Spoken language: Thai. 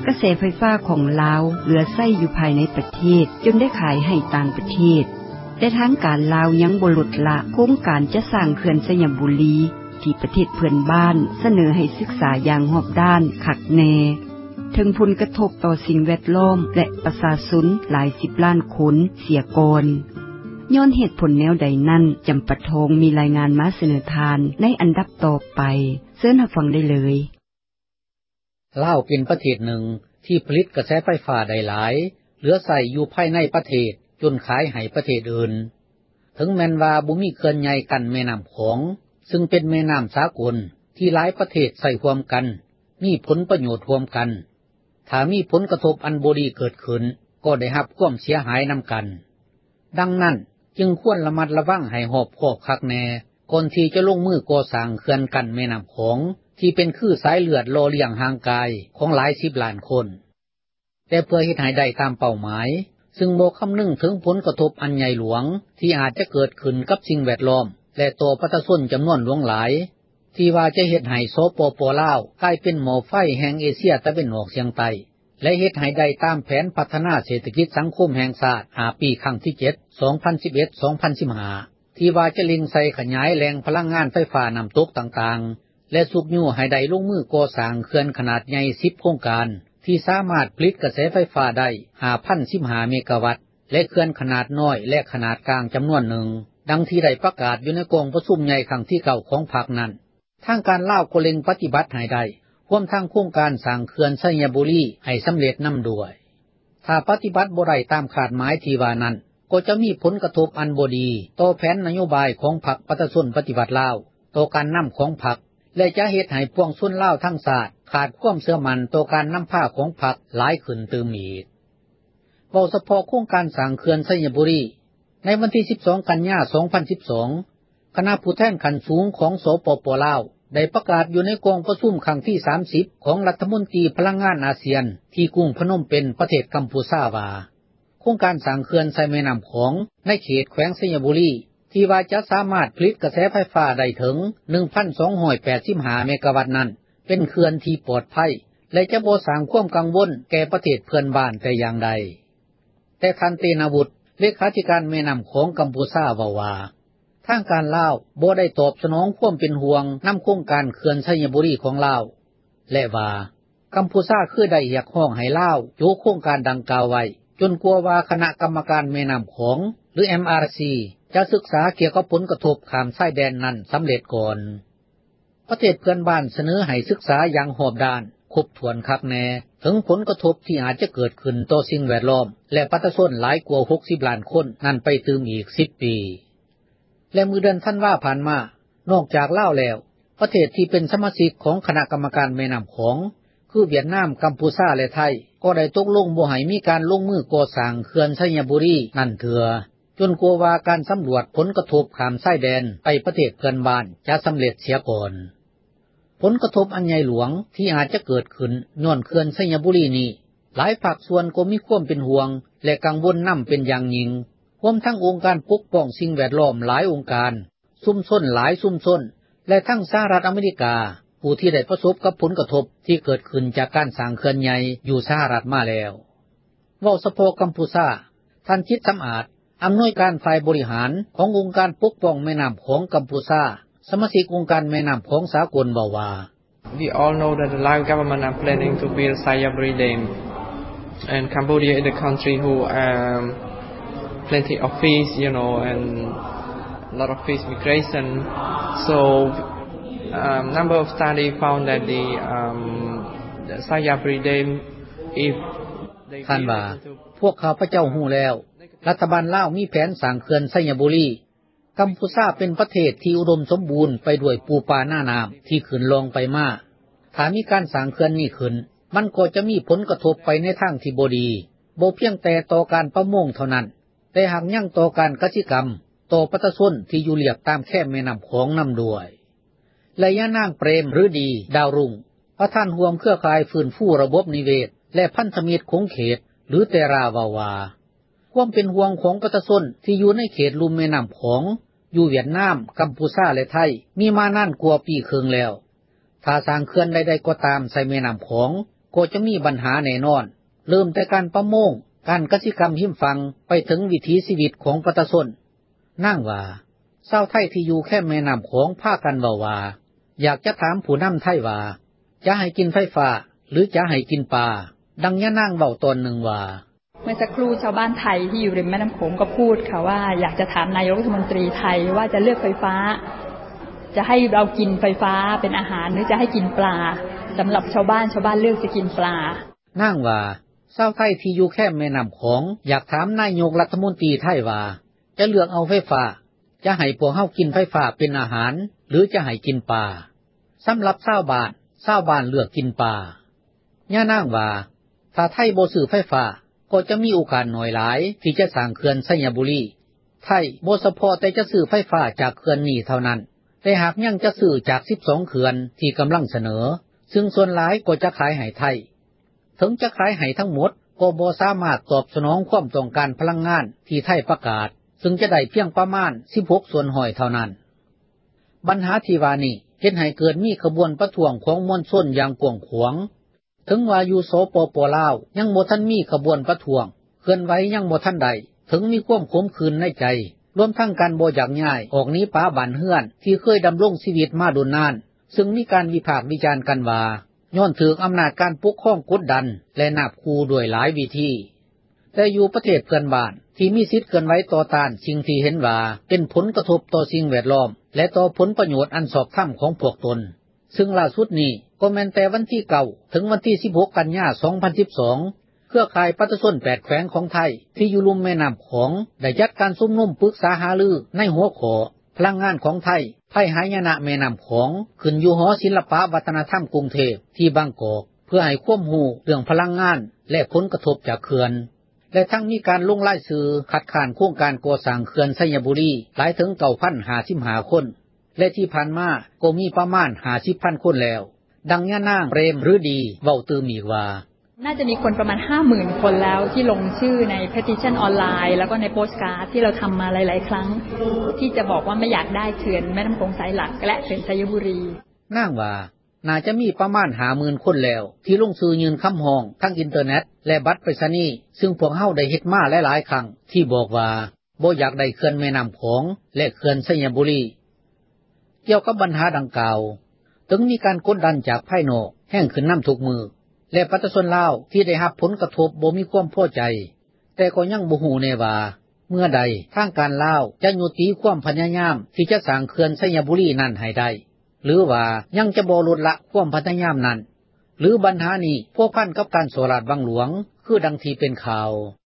กระแสไฟฟ้าของลาวเหลือใช้อยู่ภายในประเทศจนได้ขายให้ต่างประเทศแต่ทางการลาวยังบ่ลดละโครงการจะสร้างเขื่อนสยามบุรีที่ประเทศเพื่อนบ้านเสนอให้ศึกษาอย่างรอบด้านคักแน่ถึงผลกระทบต่อสิ่งแวดล้อมและประชาชนหลาย10ล้านคนเสียก่อนย้อนเหตุผลแนวใดนั้นจำปาทองมีรายงานมาเสนอทานในอันดับต่อไปเชิญรับฟังได้เลยลาวเป็นประเทศหนึ่งที่ผลิตกระแสไฟฟ้าได้หลายเหลือใช้อยู่ภายในประเทศจนขายให้ประเทศอื่นถึงแม้นว่าบ่มีเขื่อนใหญ่กั้นแม่น้ำโขงซึ่งเป็นแม่น้ำสากลที่หลายประเทศใช้ร่วมกันมีผลประโยชน์ร่วมกันถ้ามีผลกระทบอันบ่ดีเกิดขึ้นก็ได้รับความเสียหายนำกันดังนั้นจึงควรระมัดระวังให้รอบคอบคักแน่ก่อนที่จะลงมือก่อสร้างเขื่อนกั้นแม่น้ำโขงที่เป็นคือสายเลือดหล่อเลี้ยงห่างกายของหลาย10ล้านคนแต่เพื่อเฮ็ดให้ได้ตามเป้าหมายซึ่งบ่คำนึงถึงผลกระทบอันใหญ่หลวงที่อาจจะเกิดขึ้นกับสิ่งแวดล้อมและตัวประชาชนจำนวนหลวงหลายที่ว่าจะเฮ็ดให้สปป.ลาวกลายเป็นหม้อไฟแห่งเอเชียตะวันออกเฉียงใต้และเฮ็ดให้ได้ตามแผนพัฒนาเศรษฐกิจสังคมแห่งชาติ5ปีครั้งที่7 2011-2015ที่ว่าจะเล็งใส่ขยายแหล่งพลังงานไฟฟ้าน้ำตกต่างๆและสุกยู่ให้ได้ลงมือก่อสร้างเขื่อนขนาดใหญ่10โครงการที่สามารถผลิตกระแสไฟฟ้าได้ 5,015 เมกะวัตต์และเขื่อนขนาดน้อยและขนาดกลางจำนวนหนึ่งดังที่ได้ประกาศอยู่ในกองประชุมใหญ่ครั้งที่9ของพรรคนั้นทางการลาวก็เล็งปฏิบัติให้ได้รวมทั้งโครงการสร้างเขื่อนสยามบุรีให้สำเร็จนำด้วยถ้าปฏิบัติบ่ได้ตามคาดหมายที่ว่านั้นก็จะมีผลกระทบอันบ่ดีต่อแผนนโยบายของพรรคประชาชนปฏิวัติลาวต่อการนำของพรรคและจะเฮ็ดให้พวกชนลาวทั้งชาติขาดความเชื่อมั่นต่อการนำพาของพรรคหลายขึ้นเติมอีกเว้าเฉพาะโครงการสร้างเขื่อนสยามบุรีในวันที่12กันยายน2012คณะผู้แทนขั้นสูงของสปป.ลาวได้ประกาศอยู่ในกองประชุมครั้งที่30ของรัฐมนตรีพลังงานอาเซียนที่กรุงพนมเปญประเทศกัมพูชาว่าโครงการสร้างเขื่อนใส่แม่น้ำโขงในเขตแขวงสยามบุรีที่ว่าจะสามารถผลิตกระแสไฟฟ้าได้ถึง 1,285 เมกะวัตต์นั้นเป็นเขื่อนที่ปลอดภัยและจะบ่สร้างความกังวลแก่ประเทศเพื่อนบ้านแต่อย่างใดแต่ท่านเตนาวุฒิเลขาธิการแม่น้ำโขงกัมพูชาว่าทางการลาวบ่ได้ตอบสนองความเป็นห่วงนำโครงการเขื่อนสยามบุรีของลาวและว่ากัมพูชาคือได้เรียกร้องให้ลาวโยกโครงการดังกล่าวไว้จนกว่าว่าคณะกรรมการแม่น้ำโขงหรือ MRC จะศึกษาเกี่ยวกับผลกระทบข้ามชายแดนนั้นสำเร็จก่อนประเทศเพื่อนบ้านเสนอให้ศึกษาอย่างรอบด้านครบถ้วนคักแน่ถึงผลกระทบที่อาจจะเกิดขึ้นต่อสิ่งแวดล้อมและประชาชนหลายกว่า60ล้านคนนั่นไปถึงอีก10ปีและเมื่อเดือนธันวาคมผ่านมานอกจากลาวแล้วประเทศที่เป็นสมาชิกของคณะกรรมการแม่น้ำโขงคือเวียดนามกัมพูชาและไทยก็ได้ตกลงบ่ให้มีการลงมือก่อสร้างเขื่อนสยามบุรีนั่นเถื่อจนกลัวว่าการสำรวจผลกระทบข้ามชายแดนไปประเทศเพื่อนบ้านจะสำเร็จเสียก่อนผลกระทบอันใหญ่หลวงที่อาจจะเกิดขึ้นย้อนเขื่อนสยามบุรีนี้หลายภาคส่วนก็มีความเป็นห่วงและกังวลนำเป็นอย่างยิ่งรวมทั้งองค์การปกป้องสิ่งแวดล้อมหลายองค์การชุมชนหลายชุมชนและทั้งสหรัฐอเมริกาผู้ที่ได้ประสบกับผลกระทบที่เกิดขึ้นจากการสร้างเขื่อนใหญ่อยู่สหรัฐมาแล้วเว้าเฉพาะกัมพูชาท่านจิตสำอาจอำนวยการฝ่ายบริหารขององค์การปกป้องแม่น้ำของกัมพูชาสมาชิกองค์การแม่น้ำของสากลบอกว่า We all know that the Lao government are planning to build Sayaburi Dam and Cambodia is a country who plenty of fish, and a lot of fish migration. So number of studies found that the Sayaburi Dam, if they ท่านว่าพวกข้าพเจ้าฮู้แล้วรัฐบาลลาวมีแผนสร้างเขื่อนสยามบุรีกัมพูชาเป็นประเทศที่อุดมสมบูรณ์ไปด้วยปูปลาหน้าน้ำที่ขึ้นลงไปมาถ้ามีการสร้างเขื่อนนี้ขึ้นมันก็จะมีผลกระทบไปในทางที่บ่ดีบ่เพียงแต่ต่อการประมงเท่านั้นแต่หากยังต่อการเกษตรกรรมต่อประชาชนที่อยู่เรียบตามแคบแม่น้ำโขงนำด้วยและย่านางเปรมฤดีดาวรุ่งประธานร่วมเครือข่ายฟื้นฟูระบบนิเวศและพันธมิตรคงเขตหรือเตราวาวาความเป็นห่วงของประชาชนที่อยู่ในเขตลุ่มแม่น้ำโขงอยู่เวียดนามกัมพูชาและไทยมีมานานกว่าปีครึ่งแล้วถ้าสร้างเขื่อนใดๆก็ตามใส่แม่น้ำโขงก็จะมีปัญหาแน่นอนเริ่มแต่การประมงการกสิกรรมหิมฟังไปถึงวิถีชีวิตของประชาชนนางว่าชาวไทยที่อยู่แค่แม่น้ำโขงพากันเว้าว่าอยากจะถามผู้นำไทยว่าจะให้กินไฟฟ้าหรือจะให้กินปลาดังย่านางเว้าตอนหนึ่งว่าเมื่อสักครู่ชาวบ้านไทยที่อยู่ริมแม่น้ำโขงก็พูดค่ะว่าอยากจะถามนายกรัฐมนตรีไทยว่าจะเลือกไฟฟ้าจะให้เรากินไฟฟ้าเป็นอาหารหรือจะให้กินปลาสำหรับชาวบ้านเลือกจะกินปลานางว่าชาวไทยที่อยู่แค่แม่น้ำโขงอยากถามนายกรัฐมนตรีไทยว่าจะเลือกเอาไฟฟ้าจะให้พวกเฮากินไฟฟ้าเป็นอาหารหรือจะให้กินปลาสำหรับชาวบ้านเลือกกินปลาย่านางว่าถ้าไทยบ่ซื้อไฟฟ้าก็จะมีโอกาสน้อยหลายที่จะสร้างเขื่อนไสยบุรีไทยบ่เฉพาะแต่จะซื้อไฟฟ้าจากเขื่อนนี้เท่านั้นแต่หากยังจะซื้อจาก12เขื่อนที่กำลังเสนอซึ่งส่วนหลายก็จะขายให้ไทยถึงจะขายให้ทั้งหมดก็บ่สามารถตอบสนองความต้องการพลังงานที่ไทยประกาศซึ่งจะได้เพียงประมาณ16ส่วน100เท่านั้นปัญหาที่ว่านี้เฮ็ดให้เกิดมีขบวนประท้วงของมวลชนอย่างกว้างขวางถึงว่าอยู่สปป.ลาวยังบ่ทันมีขบวนประท้วงเคลื่อนไหวยังบ่ทันใดถึงมีความขมขื่นในใจรวมทั้งการบ่อยากย้ายออกหนีป่าบ้านเรือนที่เคยดำรงชีวิตมาโดนนานซึ่งมีการวิพากษ์วิจารณ์กันว่าย้อนถูกอำนาจการปกครองกดดันและนาบคูด้วยหลายวิธีแต่อยู่ประเทศเพื่อนบ้านที่มีสิทธิ์เคลื่อนไหวต่อต้านสิ่งที่เห็นว่าเป็นผลกระทบต่อสิ่งแวดล้อมและต่อผลประโยชน์อันชอบธรรมของพวกตนซึ่งล่าสุดนี้ก็แม้นแต่วันที่9ถึงวันที่16กันยายน2012เครือข่ายประชาชน8แขวงของไทยที่อยู่ลุ่มแม่น้ำโขงได้จัดการชุมนุมปรึกษาหารือในหัวข้อพลังงานของไทยภัยหายนะแม่น้ำโขงขึ้นอยู่หอศิลปะวัฒนธรรมกรุงเทพที่บางกอกเพื่อให้ความรู้เรื่องพลังงานและผลกระทบจากเขื่อนและทั้งมีการลงรายชื่อคัดค้านโครงการก่อสร้างเขื่อนไสยบุรีหลายถึง 9,055 คนและที่ผ่านมาก็มีประมาณ 50,000 คนแล้วดังย่านางเปรมฤดีเว้าตื่มอีกว่าน่าจะมีคนประมาณ 50,000 คนแล้วที่ลงชื่อใน petition ออนไลน์แล้วก็ในโปสการ์ดที่เราทำมาหลายๆครั้งที่จะบอกว่าไม่อยากได้เขื่อนแม่น้ำโขงสายหลักและเขื่อนไสยบุรีนางว่าน่าจะมีประมาณ 50,000 คนแล้วที่ลงชื่อยื่นคำร้องทางอินเทอร์เน็ตและบัตรไปรษณีย์ซึ่งพวกเฮาได้เฮ็ดมาหลายๆครั้งที่บอกว่าบ่อยากได้เขื่อนแม่น้ำโขงและเขื่อนไสยบุรีเกี่ยวกับปัญหาดังกล่าวถึงมีการกดดันจากภายนอกแห้งขึ้นน้ำทุกมือและประชาชนลาวที่ได้รับผลกระทบบ่มีความพอใจแต่ก็ยังบ่ฮู้แน่ว่าเมื่อใดทางการลาวจะยุติความพยายามที่จะสร้างเขื่อนไสยบุรีนั้นให้ได้หรือว่ายังจะบ่ลดละความพยายามนั้นหรือปัญหานี้พัวพันกับการโสราดวังหลวงคือดังที่เป็นข่าว